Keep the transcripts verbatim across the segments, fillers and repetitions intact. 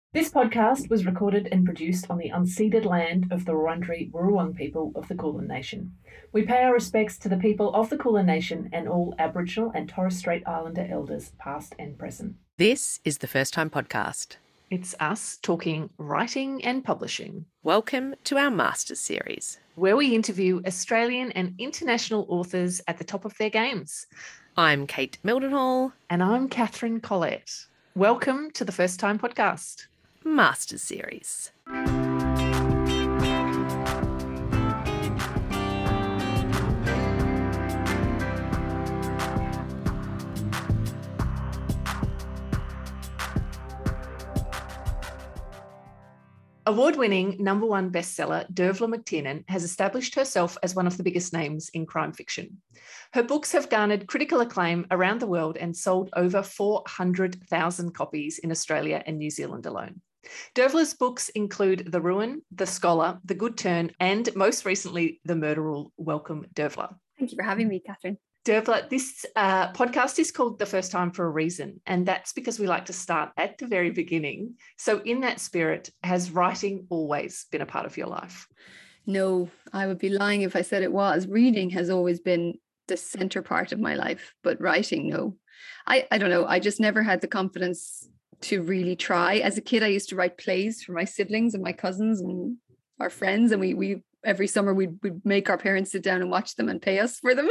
This podcast was recorded and produced on the unceded land of the Wurundjeri Wurrung people of the Kulin Nation. We pay our respects to the people of the Kulin Nation and all Aboriginal and Torres Strait Islander elders, past and present. This is the First Time Podcast. It's us talking writing and publishing. Welcome to our Masters series, where we interview Australian and international authors at the top of their games. I'm Kate Mildenhall. And I'm Catherine Collette. Welcome to the First Time Podcast. Masters series. Award-winning number one bestseller Dervla McTiernan has established herself as one of the biggest names in crime fiction. Her books have garnered critical acclaim around the world and sold over four hundred thousand copies in Australia and New Zealand alone. Dervla's books include The Ruin, The Scholar, The Good Turn, and most recently, The Murder Rule. Welcome, Dervla. Thank you for having me, Catherine. Dervla, this uh, podcast is called The First Time for a reason, and that's because we like to start at the very beginning. So in that spirit, has writing always been a part of your life? No, I would be lying if I said it was. Reading has always been the center part of my life, but writing, no. I, I don't know. I just never had the confidence to really try. As a kid, I used to write plays for my siblings and my cousins and our friends, and we we every summer we'd, we'd make our parents sit down and watch them and pay us for them.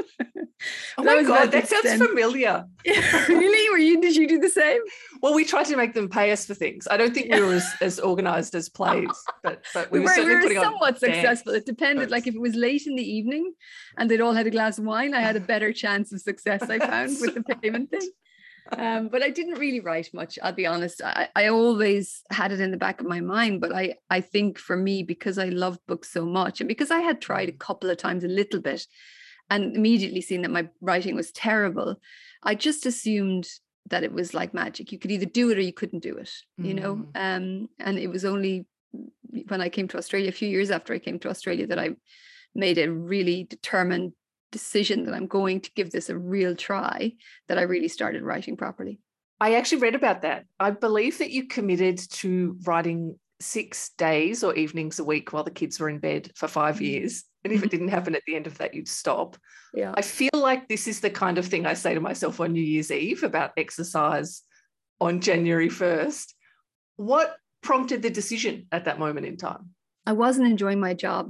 Oh my God, that sounds extent. familiar. Really? Were you, did you do the same? Well, we tried to make them pay us for things. I don't think we were as, as organised as plays, but, but we, we were, certainly we were putting somewhat on successful. dance. It depended. But... like if it was late in the evening and they'd all had a glass of wine, I had a better chance of success, I found, with the payment thing. Um, but I didn't really write much, I'll be honest. I, I always had it in the back of my mind, but I, I think for me, because I loved books so much and because I had tried a couple of times a little bit and immediately seen that my writing was terrible, I just assumed that it was like magic. You could either do it or you couldn't do it, you mm. know? Um, and it was only when I came to Australia, a few years after I came to Australia, that I made a really determined decision that I'm going to give this a real try, that I really started writing properly. I actually read about that. I believe that you committed to writing six days or evenings a week while the kids were in bed for five years. And if it didn't happen at the end of that, you'd stop. Yeah. I feel like this is the kind of thing I say to myself on New Year's Eve about exercise on January first. What prompted the decision at that moment in time? I wasn't enjoying my job.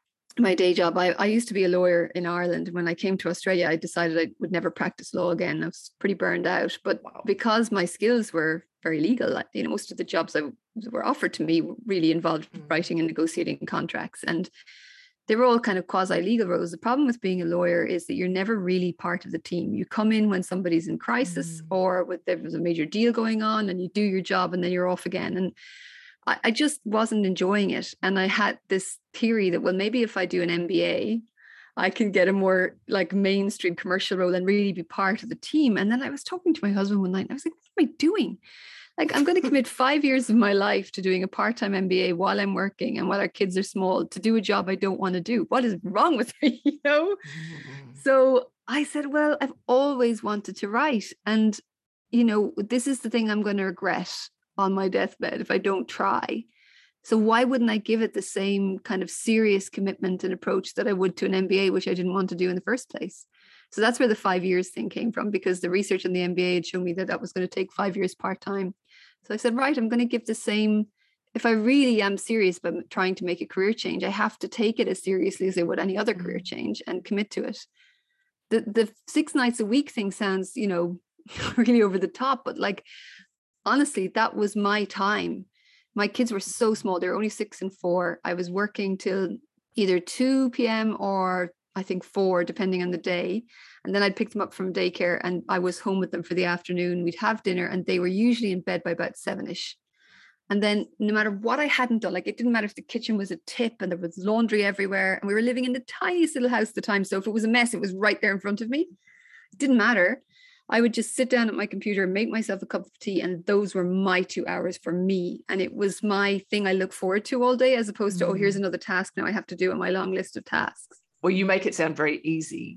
My day job. I, I used to be a lawyer in Ireland. When I came to Australia, I decided I would never practice law again. I was pretty burned out. But wow. because my skills were very legal, you know, most of the jobs that were offered to me really involved mm. writing and negotiating contracts. And they were all kind of quasi-legal roles. The problem with being a lawyer is that you're never really part of the team. You come in when somebody's in crisis mm. or with there was a major deal going on, and you do your job and then you're off again. And I just wasn't enjoying it. And I had this theory that, well, maybe if I do an M B A, I can get a more like mainstream commercial role and really be part of the team. And then I was talking to my husband one night and I was like, what am I doing? Like, I'm going to commit five years of my life to doing a part-time M B A while I'm working and while our kids are small, to do a job I don't want to do. What is wrong with me? You know? Mm-hmm. So I said, well, I've always wanted to write. And, you know, this is the thing I'm going to regret on my deathbed if I don't try. So why wouldn't I give it the same kind of serious commitment and approach that I would to an M B A, which I didn't want to do in the first place? So that's where the five years thing came from, because the research on the M B A had shown me that that was going to take five years part-time. So I said, right, I'm going to give the same. If I really am serious about trying to make a career change, I have to take it as seriously as I would any other career change and commit to it. The the six nights a week thing sounds, you know, really over the top, but like, honestly, that was my time. My kids were so small. They were only six and four. I was working till either two p.m. or I think four, depending on the day. And then I'd pick them up from daycare and I was home with them for the afternoon. We'd have dinner and they were usually in bed by about seven-ish. And then no matter what I hadn't done, like it didn't matter if the kitchen was a tip and there was laundry everywhere. And we were living in the tiniest little house at the time. So if it was a mess, it was right there in front of me. It didn't matter. I would just sit down at my computer, make myself a cup of tea, and those were my two hours for me. And it was my thing I look forward to all day, as opposed to, mm. oh, here's another task now I have to do on my long list of tasks. Well, you make it sound very easy.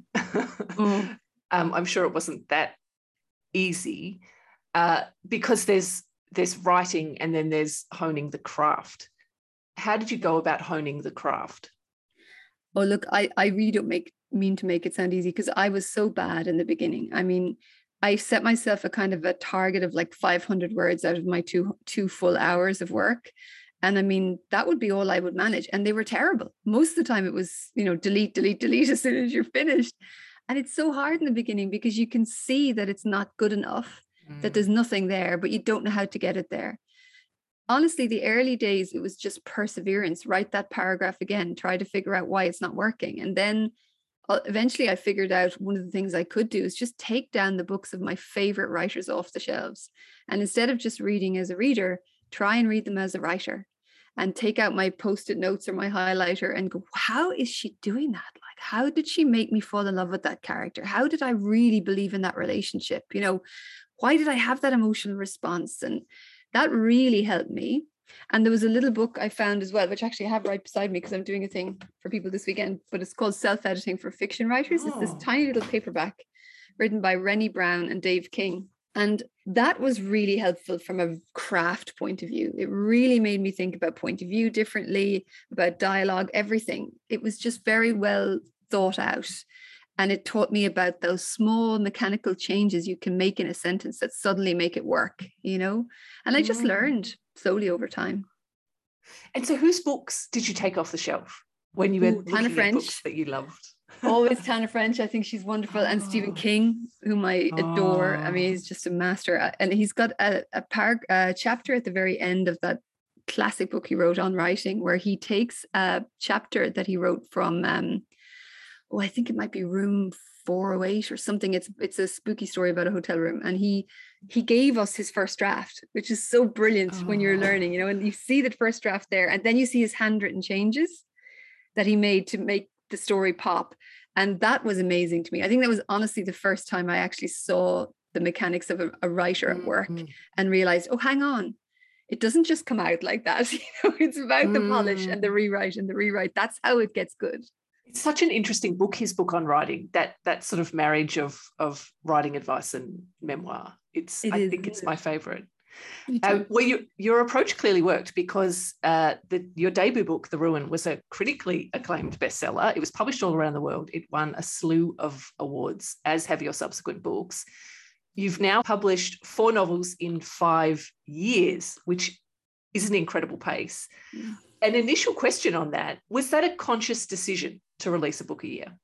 mm. um, I'm sure it wasn't that easy uh, because there's there's writing and then there's honing the craft. How did you go about honing the craft? Oh, look, I, I really don't make mean to make it sound easy, because I was so bad in the beginning. I mean, I set myself a kind of a target of like five hundred words out of my two two full hours of work. And I mean, that would be all I would manage. And they were terrible. Most of the time it was, you know, delete, delete, delete as soon as you're finished. And it's so hard in the beginning because you can see that it's not good enough, mm. that there's nothing there, but you don't know how to get it there. Honestly, the early days, it was just perseverance. Write that paragraph again, try to figure out why it's not working. And then uh, eventually I figured out one of the things I could do is just take down the books of my favorite writers off the shelves. And instead of just reading as a reader, try and read them as a writer, and take out my post-it notes or my highlighter and go, how is she doing that? Like, how did she make me fall in love with that character? How did I really believe in that relationship? You know, why did I have that emotional response? And that really helped me. And there was a little book I found as well, which actually I have right beside me because I'm doing a thing for people this weekend, but it's called Self-Editing for Fiction Writers. Oh. It's this tiny little paperback written by Rennie Brown and Dave King. And that was really helpful from a craft point of view. It really made me think about point of view differently, about dialogue, everything. It was just very well thought out. And it taught me about those small mechanical changes you can make in a sentence that suddenly make it work, you know? And I just mm. learned slowly over time. And so whose books did you take off the shelf when you were Ooh, looking at books that you loved? Always Tana French. I think she's wonderful. And oh. Stephen King, whom I adore. Oh. I mean, he's just a master. And he's got a, a, par- a chapter at the very end of that classic book he wrote on writing, where he takes a chapter that he wrote from, um, oh, I think it might be room four oh eight or something. It's it's a spooky story about a hotel room. And he he gave us his first draft, which is so brilliant oh. when you're learning, you know, and you see that first draft there. And then you see his handwritten changes that he made to make the story pop. And that was amazing to me. I think that was honestly the first time I actually saw the mechanics of a, a writer at work mm-hmm. and realized, oh, hang on, it doesn't just come out like that. You know, it's about mm. the polish and the rewrite and the rewrite. That's how it gets good. It's such an interesting book, his book on writing, that that sort of marriage of of writing advice and memoir. It's it I is, think it's it? my favorite. Um, well, you, your approach clearly worked because uh, the, your debut book, The Ruin, was a critically acclaimed bestseller. It was published all around the world. It won a slew of awards, as have your subsequent books. You've now published four novels in five years, which is an incredible pace. Mm. An initial question on that, was that a conscious decision to release a book a year?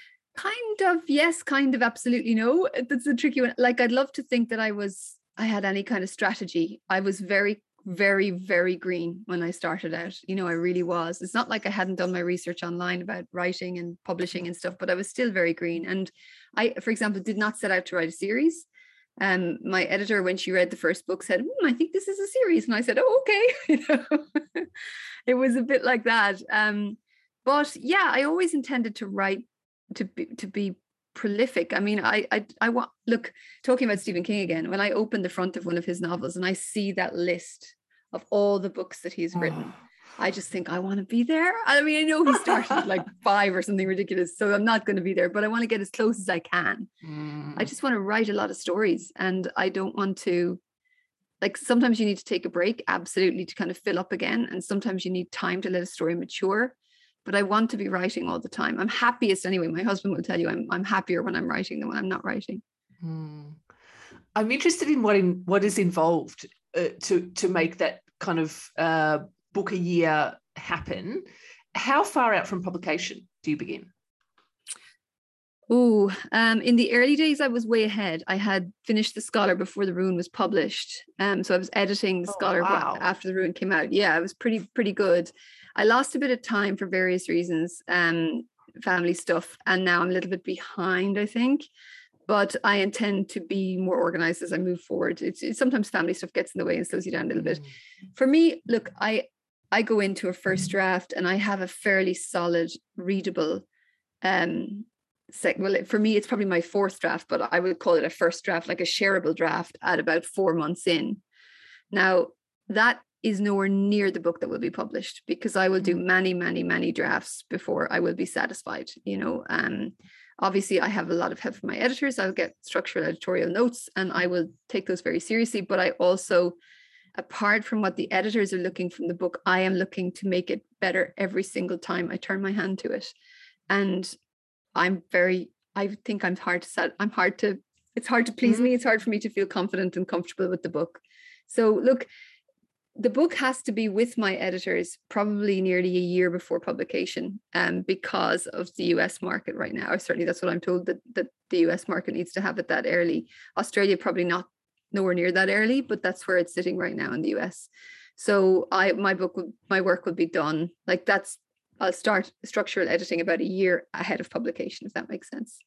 Kind of, yes, kind of, absolutely no. That's a tricky one. Like, I'd love to think that I was I had any kind of strategy. I was very, very, very green when I started out. You know, I really was. It's not like I hadn't done my research online about writing and publishing and stuff, but I was still very green. And I, for example, did not set out to write a series. Um, my editor, when she read the first book, said, hmm, I think this is a series. And I said, oh, okay. You know, it was a bit like that. Um, but yeah, I always intended to write, to be, to be prolific. I mean, I, I, I want, look, talking about Stephen King again, when I open the front of one of his novels and I see that list of all the books that he's written, oh. I just think I want to be there. I mean, I know he started like five or something ridiculous, so I'm not going to be there, but I want to get as close as I can. Mm. I just want to write a lot of stories, and I don't want to, like, sometimes you need to take a break, absolutely, to kind of fill up again. And sometimes you need time to let a story mature. But I want to be writing all the time. I'm happiest anyway. My husband will tell you I'm I'm happier when I'm writing than when I'm not writing. Hmm. I'm interested in what in what is involved uh, to to make that kind of uh, book a year happen. How far out from publication do you begin? Oh, um, in the early days, I was way ahead. I had finished The Scholar before The Ruin was published. Um, so I was editing The oh, Scholar wow. after The Ruin came out. Yeah, it was pretty pretty good. I lost a bit of time for various reasons, um, family stuff, and now I'm a little bit behind, I think. But I intend to be more organized as I move forward. It's, it's sometimes family stuff gets in the way and slows you down a little bit. For me, look, I I go into a first draft and I have a fairly solid, readable. Um, sec- well, for me, it's probably my fourth draft, but I would call it a first draft, like a shareable draft, at about four months in. Now that is nowhere near the book that will be published, because I will do many, many, many drafts before I will be satisfied. You know, um, obviously I have a lot of help from my editors. I'll get structural editorial notes and I will take those very seriously. But I also apart from what the editors are looking from the book, I am looking to make it better every single time I turn my hand to it. And I'm very, I think I'm hard to set, I'm hard to, it's hard to please mm-hmm. me. It's hard for me to feel confident and comfortable with the book. So look, the book has to be with my editors probably nearly a year before publication, um, because of the U S market right now. Or certainly that's what I'm told, that, that the U S market needs to have it that early. Australia probably not nowhere near that early, but that's where it's sitting right now in the U S. So I my book would my work would be done. Like that's I'll start structural editing about a year ahead of publication, if that makes sense.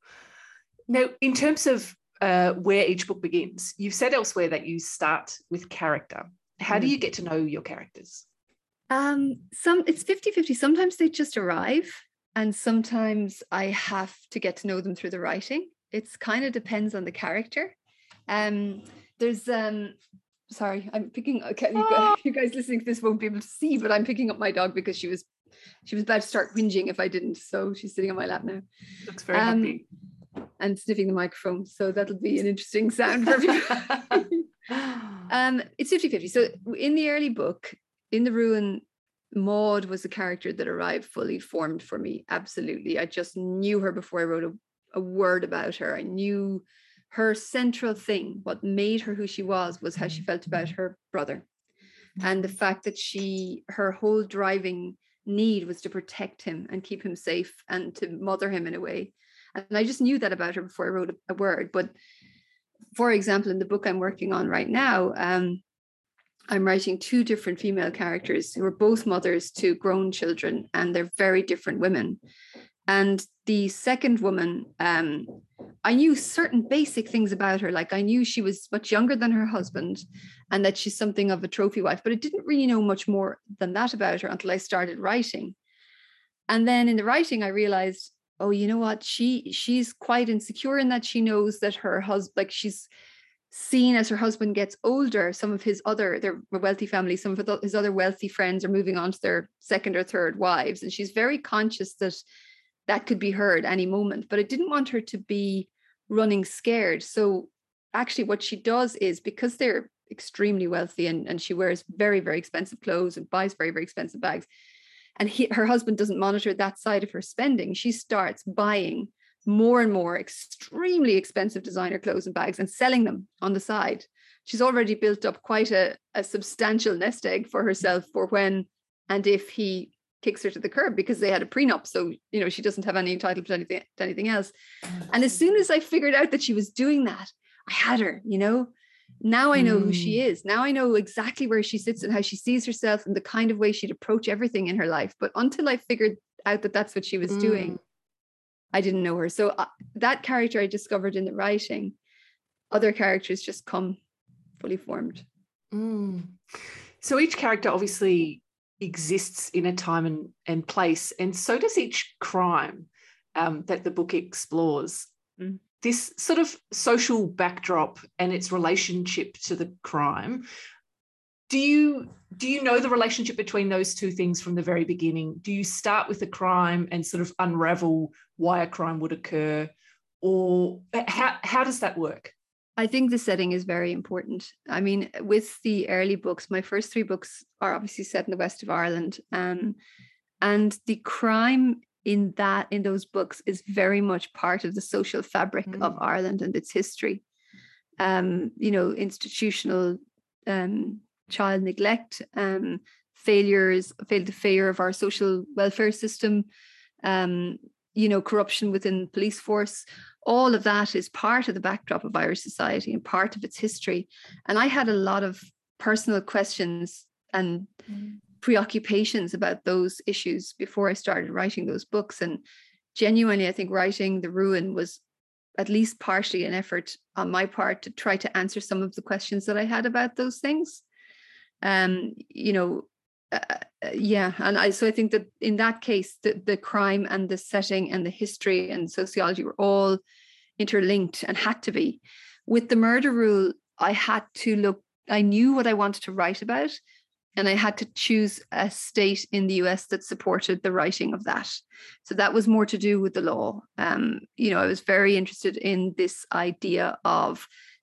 Now, in terms of uh, where each book begins, you've said elsewhere that you start with character. How do you get to know your characters? Um, some it's fifty-fifty. Sometimes they just arrive, and sometimes I have to get to know them through the writing. It's kind of depends on the character. Um, there's um sorry, I'm picking okay, you, guys, you guys listening to this won't be able to see, but I'm picking up my dog because she was she was about to start whinging if I didn't. So she's sitting on my lap now. Looks very um, happy. And sniffing the microphone. So that'll be an interesting sound for everybody. um, it's fifty-fifty. So in the early book, in The Ruin, Maud was a character that arrived fully formed for me. Absolutely. I just knew her before I wrote a, a word about her. I knew her central thing, what made her who she was, was how she felt about her brother. And the fact that she, her whole driving need was to protect him and keep him safe and to mother him in a way. And I just knew that about her before I wrote a, a word. But for example, in the book I'm working on right now, um, I'm writing two different female characters who are both mothers to grown children, and they're very different women. And the second woman, um, I knew certain basic things about her. Like I knew she was much younger than her husband and that she's something of a trophy wife, but I didn't really know much more than that about her until I started writing. And then in the writing, I realized, oh, you know what? She she's quite insecure in that she knows that her husband, like she's seen as her husband gets older, some of his other, they're a wealthy family, some of his other wealthy friends are moving on to their second or third wives. And she's very conscious that that could be her at any moment, but I didn't want her to be running scared. So actually what she does is, because they're extremely wealthy and, and she wears very, very expensive clothes and buys very, very expensive bags, and he, her husband doesn't monitor that side of her spending, she starts buying more and more extremely expensive designer clothes and bags and selling them on the side. She's already built up quite a, a substantial nest egg for herself for when and if he kicks her to the curb, because they had a prenup. So, you know, she doesn't have any entitlement to anything, to anything else. And as soon as I figured out that she was doing that, I had her, you know. Now I know mm. who she is. Now I know exactly where she sits and how she sees herself and the kind of way she'd approach everything in her life. But until I figured out that that's what she was mm. doing, I didn't know her. So uh, that character I discovered in the writing. Other characters just come fully formed. Mm. So each character obviously exists in a time and, and place, and so does each crime um, that the book explores. Mm. This sort of social backdrop and its relationship to the crime. Do you do you know the relationship between those two things from the very beginning? Do you start with the crime and sort of unravel why a crime would occur, or how how does that work? I think the setting is very important. I mean, with the early books, my first three books are obviously set in the west of Ireland, um, and the crime in that in those books is very much part of the social fabric mm. of Ireland and its history. Um, you know, institutional um, child neglect, um, failures, failed the failure of our social welfare system, um, you know, corruption within the police force. All of that is part of the backdrop of Irish society and part of its history. And I had a lot of personal questions and mm. preoccupations about those issues before I started writing those books. And genuinely, I think writing The Ruin was at least partially an effort on my part to try to answer some of the questions that I had about those things. Um, you know, uh, yeah. And I, so I think that in that case, the, the crime and the setting and the history and sociology were all interlinked and had to be. With The Murder Rule, I had to look, I knew what I wanted to write about, and I had to choose a state in the U S that supported the writing of that. So that was more to do with the law. Um, you know, I was very interested in this idea of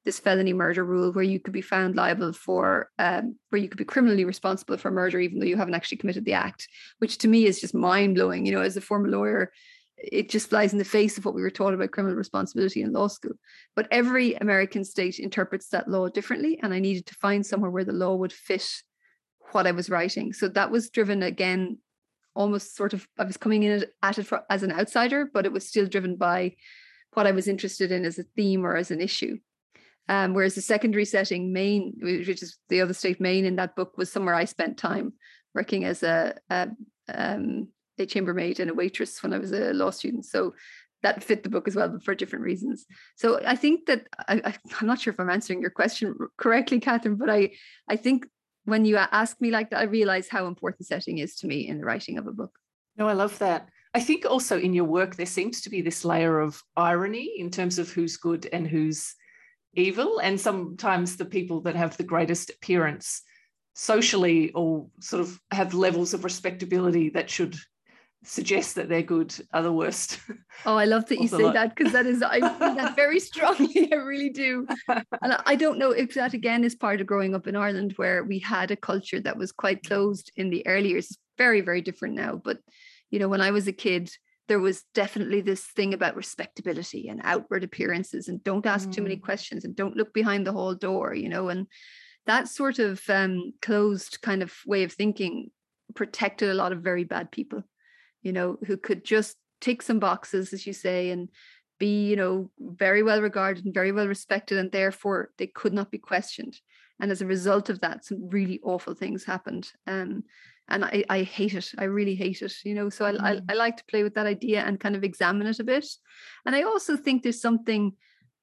this felony murder rule where you could be found liable for, um, where you could be criminally responsible for murder, even though you haven't actually committed the act, which to me is just mind blowing. You know, as a former lawyer, it just flies in the face of what we were taught about criminal responsibility in law school. But every American state interprets that law differently. And I needed to find somewhere where the law would fit what I was writing. So that was driven again, almost sort of, I was coming in at it for, as an outsider, but it was still driven by what I was interested in as a theme or as an issue. Um, whereas the secondary setting, Maine, which is the other state, Maine, in that book was somewhere I spent time working as a, a, um, a chambermaid and a waitress when I was a law student. So that fit the book as well, but for different reasons. So I think that, I, I, I'm not sure if I'm answering your question correctly, Catherine, but I, I think when you ask me like that, I realize how important setting is to me in the writing of a book. No, I love that. I think also in your work, there seems to be this layer of irony in terms of who's good and who's evil. And sometimes the people that have the greatest appearance socially or sort of have levels of respectability that should suggest that they're good are the worst. Oh, I love that you say that, because that is, I feel that very strongly. I really do. And I don't know if that again is part of growing up in Ireland, where we had a culture that was quite closed in the early years. It's very, very different now. But, you know, when I was a kid, there was definitely this thing about respectability and outward appearances and don't ask mm. too many questions and don't look behind the whole door, you know, and that sort of um, closed kind of way of thinking protected a lot of very bad people, you know, who could just tick some boxes, as you say, and be, you know, very well regarded and very well respected, and therefore they could not be questioned. And as a result of that, some really awful things happened. Um, and I, I hate it. I really hate it, you know, so I, mm. I, I like to play with that idea and kind of examine it a bit. And I also think there's something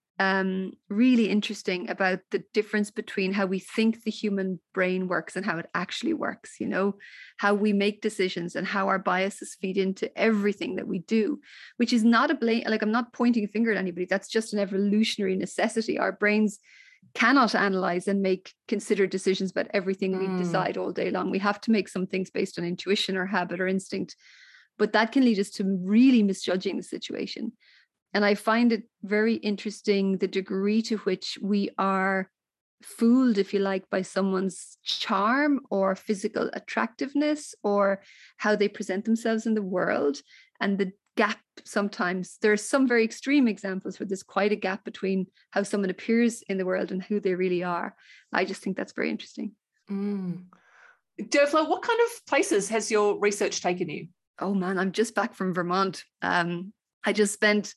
um, really interesting about the difference between how we think the human brain works and how it actually works, you know, how we make decisions and how our biases feed into everything that we do, which is not a blame. Like, I'm not pointing a finger at anybody. That's just an evolutionary necessity. Our brains cannot analyze and make considered decisions about everything mm. we decide all day long. We have to make some things based on intuition or habit or instinct, but that can lead us to really misjudging the situation. And I find it very interesting the degree to which we are fooled, if you like, by someone's charm or physical attractiveness or how they present themselves in the world. And the gap sometimes, there are some very extreme examples where there's quite a gap between how someone appears in the world and who they really are. I just think that's very interesting. Mm. Dervla, what kind of places has your research taken you? Oh man, I'm just back from Vermont. Um, I just spent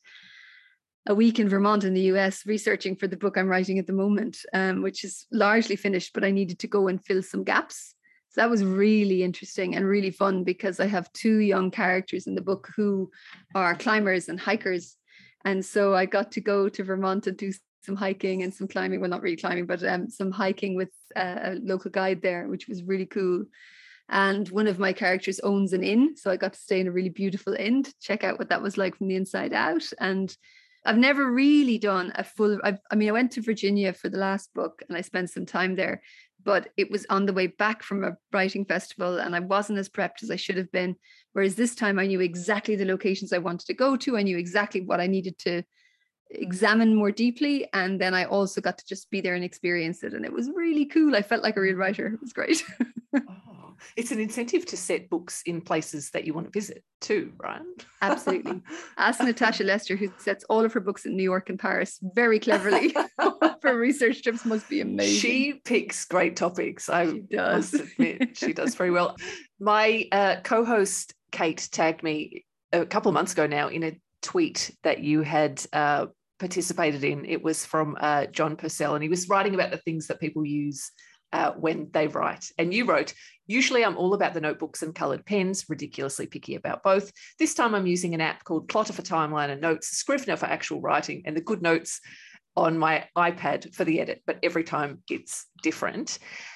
a week in Vermont in the U S researching for the book I'm writing at the moment, um, which is largely finished, but I needed to go and fill some gaps. So that was really interesting and really fun, because I have two young characters in the book who are climbers and hikers. And so I got to go to Vermont and do some hiking and some climbing. Well, not really climbing, but um, some hiking with a local guide there, which was really cool. And one of my characters owns an inn. So I got to stay in a really beautiful inn to check out what that was like from the inside out. And I've never really done a full, I've, I mean, I went to Virginia for the last book and I spent some time there, but it was on the way back from a writing festival and I wasn't as prepped as I should have been. Whereas this time I knew exactly the locations I wanted to go to. I knew exactly what I needed to examine more deeply. And then I also got to just be there and experience it. And it was really cool. I felt like a real writer. It was great. Oh, it's an incentive to set books in places that you want to visit too, right? Absolutely. Ask Natasha Lester, who sets all of her books in New York and Paris very cleverly for research trips. Must be amazing. She picks great topics. I she does. must admit, she does very well. My uh, co-host Kate tagged me a couple of months ago now in a tweet that you had uh, participated in. It was from uh, John Purcell, and he was writing about the things that people use uh, when they write. And you wrote, usually I'm all about the notebooks and coloured pens, ridiculously picky about both. This time I'm using an app called Plotter for timeline and notes, Scrivener for actual writing, and the good notes on my iPad for the edit, but every time it's different.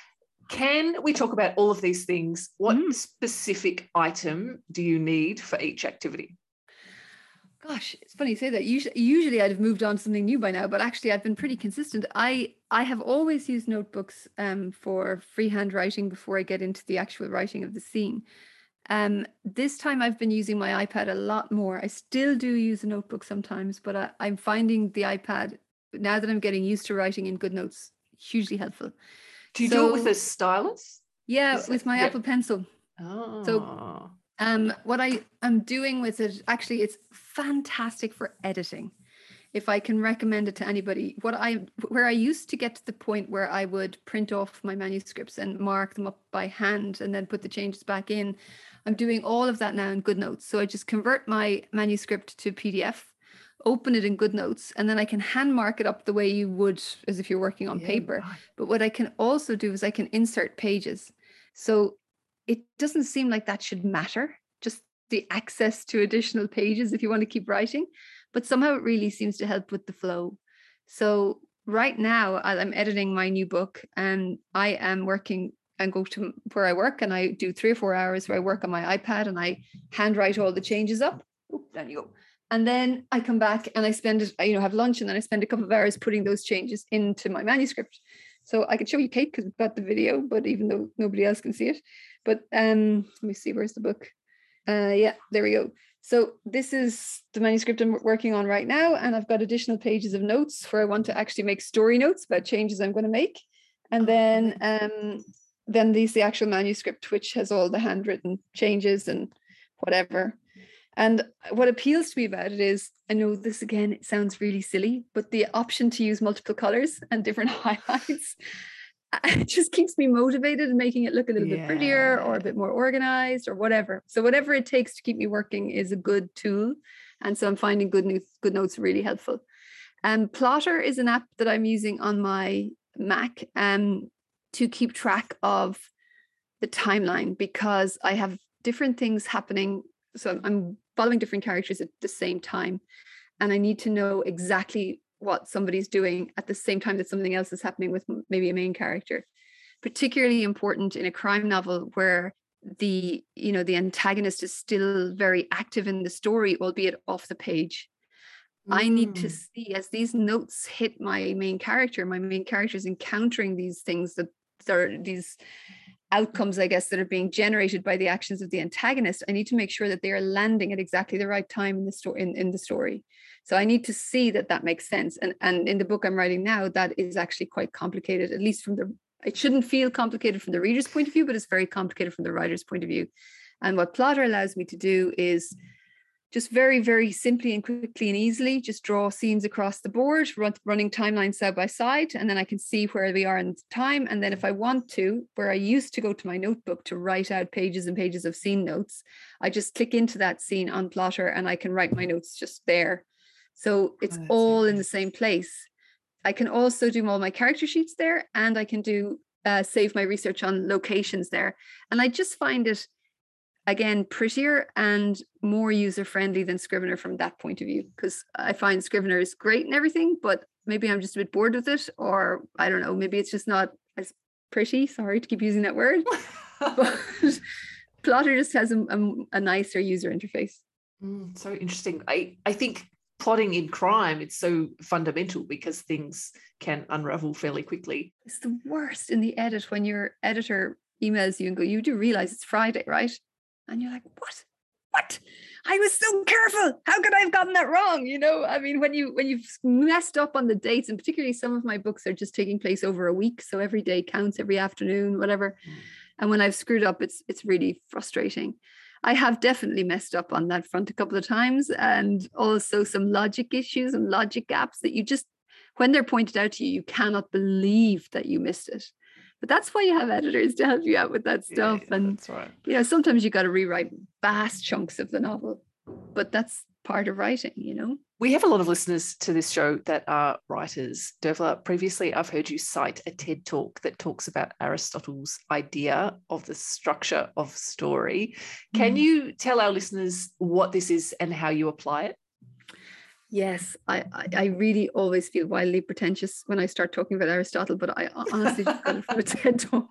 Can we talk about all of these things? What mm. specific item do you need for each activity? Gosh, it's funny you say that. Usually, usually I'd have moved on to something new by now, but actually I've been pretty consistent. I I have always used notebooks um, for freehand writing before I get into the actual writing of the scene. Um, this time I've been using my iPad a lot more. I still do use a notebook sometimes, but I, I'm finding the iPad now that I'm getting used to writing in GoodNotes, hugely helpful. Do you So, do it with a stylus? Yeah, Is with it- my yeah. Apple Pencil. Oh. So um, what I am doing with it, actually, it's fantastic for editing. If I can recommend it to anybody, what I where I used to get to the point where I would print off my manuscripts and mark them up by hand and then put the changes back in, I'm doing all of that now in GoodNotes. So I just convert my manuscript to P D F, open it in GoodNotes, and then I can hand mark it up the way you would as if you're working on Yeah, paper. right. But what I can also do is I can insert pages. So it doesn't seem like that should matter, just the access to additional pages if you want to keep writing, but somehow it really seems to help with the flow. So right now I'm editing my new book, and I am working and go to where I work, and I do three or four hours where I work on my iPad and I handwrite all the changes up. Oh, down you go. And then I come back and I spend it, you know, have lunch, and then I spend a couple of hours putting those changes into my manuscript. So I can show you, Kate, because we've got the video, but even though nobody else can see it. But um, let me see, where's the book? Uh, yeah, there we go. So this is the manuscript I'm working on right now. And I've got additional pages of notes where I want to actually make story notes about changes I'm going to make. And then um, then there's the actual manuscript, which has all the handwritten changes and whatever. And what appeals to me about it is, I know this again, it sounds really silly, but the option to use multiple colors and different highlights, it just keeps me motivated and making it look a little Yeah. bit prettier or a bit more organized or whatever. So whatever it takes to keep me working is a good tool. And so I'm finding GoodNotes, GoodNotes really helpful. Um, Plotter is an app that I'm using on my Mac um, to keep track of the timeline, because I have different things happening. So I'm following different characters at the same time, and I need to know exactly what somebody's doing at the same time that something else is happening with maybe a main character. Particularly important in a crime novel where the, you know, the antagonist is still very active in the story, albeit off the page. Mm. I need to see, as these notes hit my main character, my main character is encountering these things that are these outcomes, I guess, that are being generated by the actions of the antagonist. I need to make sure that they are landing at exactly the right time in the story. In, in the story, so I need to see that that makes sense. And and in the book I'm writing now, that is actually quite complicated. At least from the, it shouldn't feel complicated from the reader's point of view, but it's very complicated from the writer's point of view. And what Plotter allows me to do is just very, very simply and quickly and easily just draw scenes across the board, run, running timelines side by side, and then I can see where we are in time. And then if I want to, where I used to go to my notebook to write out pages and pages of scene notes, I just click into that scene on Plotter and I can write my notes just there. So it's Oh, all so in the same place. I can also do all my character sheets there, and I can do uh, save my research on locations there. And I just find it, again, prettier and more user-friendly than Scrivener from that point of view, because I find Scrivener is great and everything, but maybe I'm just a bit bored with it, or I don't know, maybe it's just not as pretty. Sorry to keep using that word. But Plotter just has a, a, a nicer user interface. Mm, so interesting. I, I think plotting in crime, it's so fundamental because things can unravel fairly quickly. It's the worst in the edit when your editor emails you and go, you do realize it's Friday, right? And you're like, what? What? I was so careful. How could I have gotten that wrong? You know, I mean, when you when you've messed up on the dates, and particularly some of my books are just taking place over a week, so every day counts, every afternoon, whatever. Mm. And when I've screwed up, it's it's really frustrating. I have definitely messed up on that front a couple of times, and also some logic issues and logic gaps that you just, when they're pointed out to you, you cannot believe that you missed it. But that's why you have editors to help you out with that stuff. Yeah, and that's right. You know, sometimes you got to rewrite vast chunks of the novel, but that's part of writing, you know. We have a lot of listeners to this show that are writers. Dervla, previously I've heard you cite a TED talk that talks about Aristotle's idea of the structure of story. Can mm. you tell our listeners what this is and how you apply it? Yes, I, I, I really always feel wildly pretentious when I start talking about Aristotle, but I honestly just got it from a TED talk.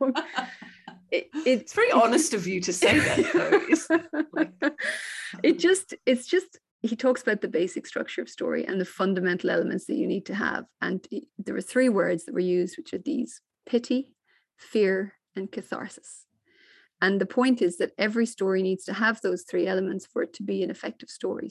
It, it, it's very it, honest of you to say that, though. Isn't it? it just, it's just, he talks about the basic structure of story and the fundamental elements that you need to have. And he, there were three words that were used, which are these: pity, fear, and catharsis. And the point is that every story needs to have those three elements for it to be an effective story. So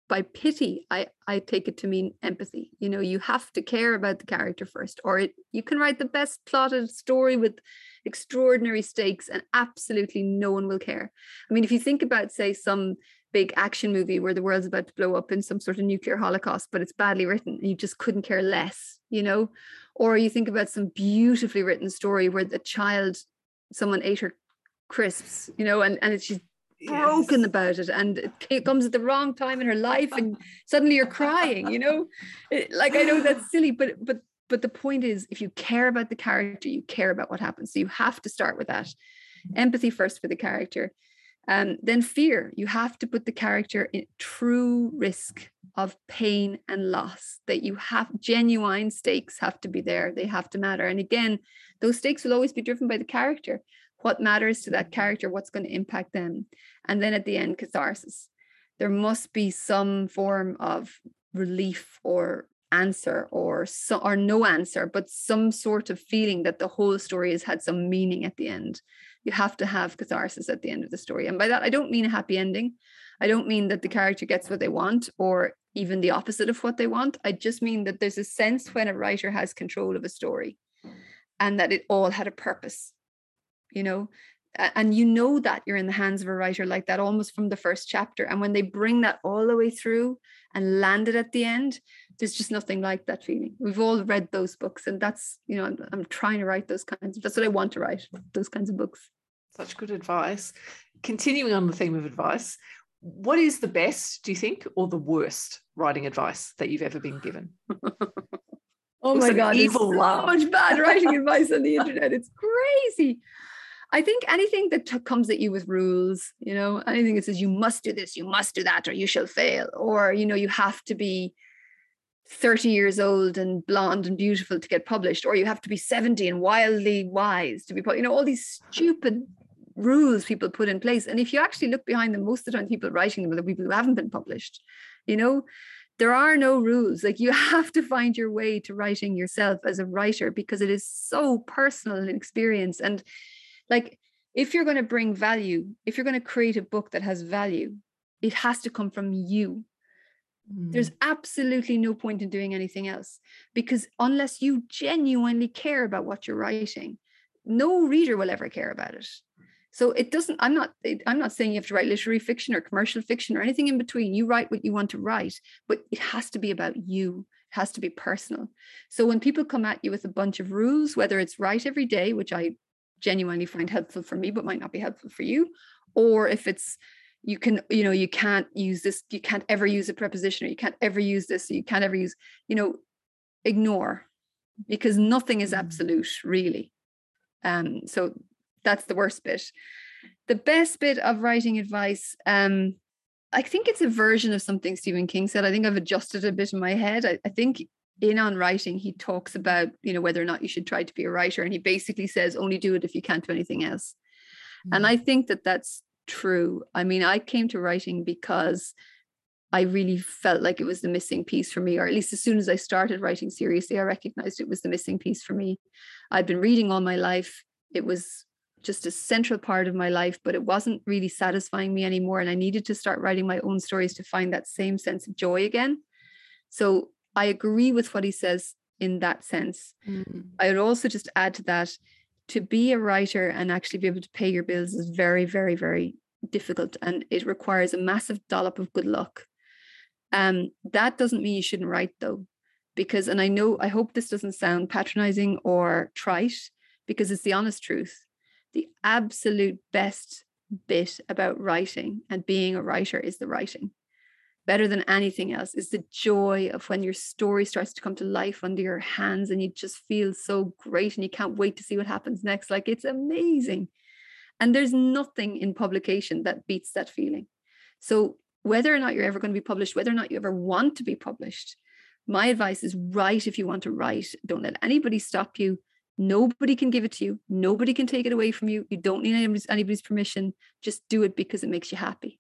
by pity, I, I take it to mean empathy. You know, you have to care about the character first, or it, you can write the best plotted story with extraordinary stakes and absolutely no one will care. I mean, if you think about, say, some big action movie where the world's about to blow up in some sort of nuclear holocaust, but it's badly written and you just couldn't care less, you know, or you think about some beautifully written story where the child, someone ate her crisps, you know, and, and it's just broken yes. about it, and it comes at the wrong time in her life and suddenly you're crying, you know, it, like I know that's silly, but but but the point is, if you care about the character, you care about what happens. So you have to start with that empathy first for the character, and um, then fear. You have to put the character in true risk of pain and loss, that you have genuine stakes have to be there, they have to matter. And again, those stakes will always be driven by the character. What matters to that character, what's going to impact them. And then at the end, catharsis. There must be some form of relief or answer, or so, or no answer, but some sort of feeling that the whole story has had some meaning at the end. You have to have catharsis at the end of the story. And by that, I don't mean a happy ending. I don't mean that the character gets what they want or even the opposite of what they want. I just mean that there's a sense when a writer has control of a story and that it all had a purpose. You know, and you know that you're in the hands of a writer like that almost from the first chapter. And when they bring that all the way through and land it at the end, there's just nothing like that feeling. We've all read those books, and that's, you know, I'm, I'm trying to write those kinds of, that's what I want to write, those kinds of books. Such good advice. Continuing on the theme of advice, what is the best, do you think, or the worst writing advice that you've ever been given? Oh my God, evil there's so much bad writing advice on the internet. It's crazy. I think anything that t- comes at you with rules, you know, anything that says you must do this, you must do that, or you shall fail, or, you know, you have to be thirty years old and blonde and beautiful to get published, or you have to be seventy and wildly wise to be published, you know, all these stupid rules people put in place. And if you actually look behind them, most of the time people writing them are the people who haven't been published, you know. There are no rules. Like, you have to find your way to writing yourself as a writer, because it is so personal and experience. And like, if you're going to bring value, if you're going to create a book that has value, it has to come from you. Mm. There's absolutely no point in doing anything else, because unless you genuinely care about what you're writing, no reader will ever care about it. So it doesn't, I'm not, I'm not saying you have to write literary fiction or commercial fiction or anything in between. You write what you want to write, but it has to be about you. It has to be personal. So when people come at you with a bunch of rules, whether it's write every day, which I genuinely find helpful for me, but might not be helpful for you, or if it's, you can, you know, you can't use this, you can't ever use a preposition, or you can't ever use this, you can't ever use, you know, ignore, because nothing is absolute, really. Um, so that's the worst bit. The best bit of writing advice, um, I think it's a version of something Stephen King said. I think I've adjusted a bit in my head. I, I think in On Writing, he talks about, you know, whether or not you should try to be a writer. And he basically says, only do it if you can't do anything else. Mm. And I think that that's true. I mean, I came to writing because I really felt like it was the missing piece for me, or at least as soon as I started writing seriously, I recognized it was the missing piece for me. I'd been reading all my life. It was just a central part of my life, but it wasn't really satisfying me anymore. And I needed to start writing my own stories to find that same sense of joy again. So I agree with what he says in that sense. Mm. I would also just add to that, to be a writer and actually be able to pay your bills is very, very, very difficult. And it requires a massive dollop of good luck. Um, that doesn't mean you shouldn't write, though, because, and I know, I hope this doesn't sound patronizing or trite, because it's the honest truth. The absolute best bit about writing and being a writer is the writing. Better than anything else is the joy of when your story starts to come to life under your hands and you just feel so great and you can't wait to see what happens next. Like, it's amazing. And there's nothing in publication that beats that feeling. So whether or not you're ever going to be published, whether or not you ever want to be published, my advice is write if you want to write. Don't let anybody stop you. Nobody can give it to you. Nobody can take it away from you. You don't need anybody's, anybody's permission. Just do it because it makes you happy.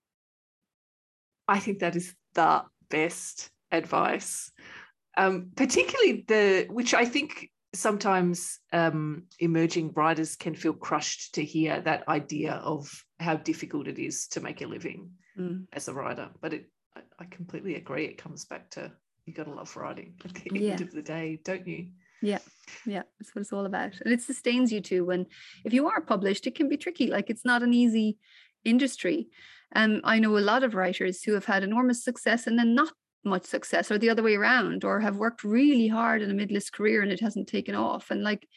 I think that is the best advice, um, particularly the, which I think sometimes um, emerging writers can feel crushed to hear, that idea of how difficult it is to make a living mm. as a writer. But it, I, I completely agree. It comes back to you got to love writing at the Yeah. end of the day, don't you? Yeah, yeah, that's what it's all about. And it sustains you too. When if you are published, it can be tricky. Like it's not an easy industry. Um, I know a lot of writers who have had enormous success and then not much success, or the other way around, or have worked really hard in a midlist career and it hasn't taken off. And like,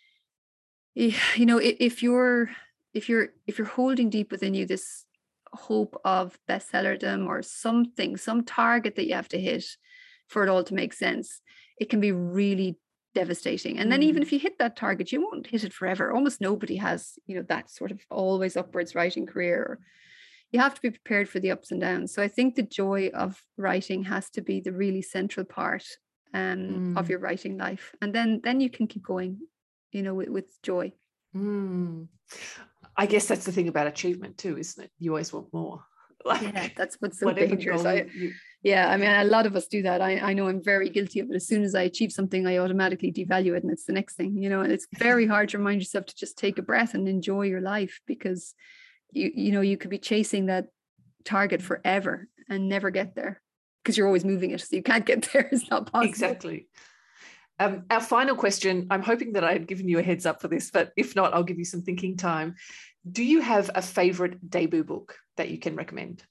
you know, if you're if you're if you're holding deep within you this hope of bestsellerdom or something, some target that you have to hit for it all to make sense, it can be really devastating. And then mm. even if you hit that target, you won't hit it forever. Almost nobody has, you know, that sort of always upwards writing career. You have to be prepared for the ups and downs. So I think the joy of writing has to be the really central part um, mm. of your writing life. And then then you can keep going, you know, with, with joy. Mm. I guess that's the thing about achievement too, isn't it? You always want more. Like, yeah, that's what's so dangerous. I, you... Yeah, I mean, a lot of us do that. I, I know I'm very guilty of it. As soon as I achieve something, I automatically devalue it and it's the next thing, you know, and it's very hard to remind yourself to just take a breath and enjoy your life, because you, you know, you could be chasing that target forever and never get there because you're always moving it. So you can't get there. It's not possible. Exactly. Um, our final question, I'm hoping that I had given you a heads up for this, but if not, I'll give you some thinking time. Do you have a favorite debut book that you can recommend?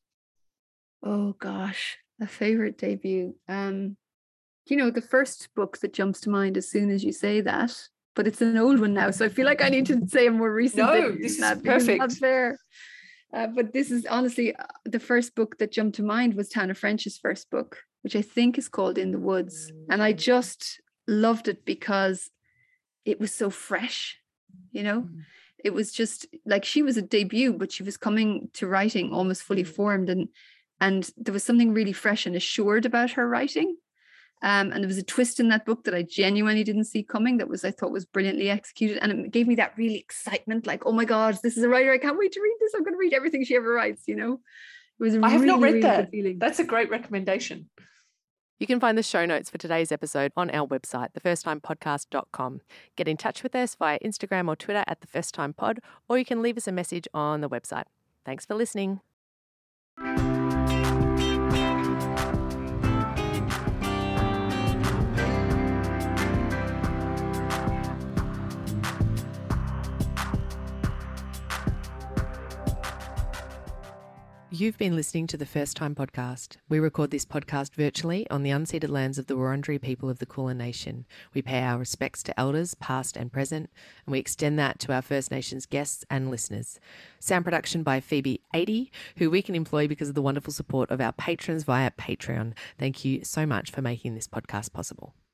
Oh gosh, a favorite debut. Um, you know, the first book that jumps to mind as soon as you say that, but it's an old one now, so I feel like I need to say a more recent. No, this is perfect. It's not fair. Uh, but this is honestly uh, the first book that jumped to mind was Tana French's first book, which I think is called In the Woods, and I just loved it because it was so fresh. You know, mm. it was just like she was a debut, but she was coming to writing almost fully formed, and. And there was something really fresh and assured about her writing. Um, and there was a twist in that book that I genuinely didn't see coming that was, I thought was brilliantly executed. And it gave me that really excitement, like, oh my God, this is a writer. I can't wait to read this. I'm going to read everything she ever writes, you know. It was a I have really, not read really that. good feeling. That's a great recommendation. You can find the show notes for today's episode on our website, the first time podcast dot com. Get in touch with us via Instagram or Twitter at the first time pod, or you can leave us a message on the website. Thanks for listening. You've been listening to the First Time Podcast. We record this podcast virtually on the unceded lands of the Wurundjeri people of the Kulin Nation. We pay our respects to elders, past and present, and we extend that to our First Nations guests and listeners. Sound production by Phoebe eighty, who we can employ because of the wonderful support of our patrons via Patreon. Thank you so much for making this podcast possible.